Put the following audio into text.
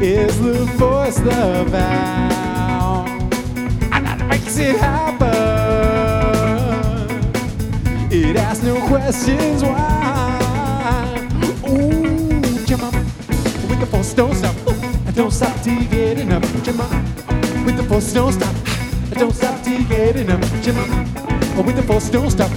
is the force, the vow, and that makes it happen. It asks no questions why. Ooh, Gemma, with the force don't stop. I don't stop till you get enough. Gemma, with the force don't stop. I don't stop till you get enough. Gemma, with the force don't stop.